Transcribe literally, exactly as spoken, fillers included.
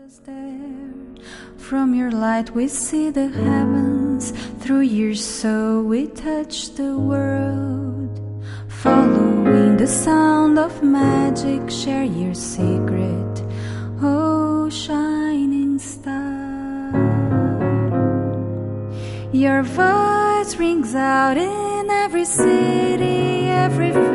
there. From your light we see the heavens, through your soul we touch the world. Following the sound of magic, share your secret, oh shining star. Your voice rings out in every city, every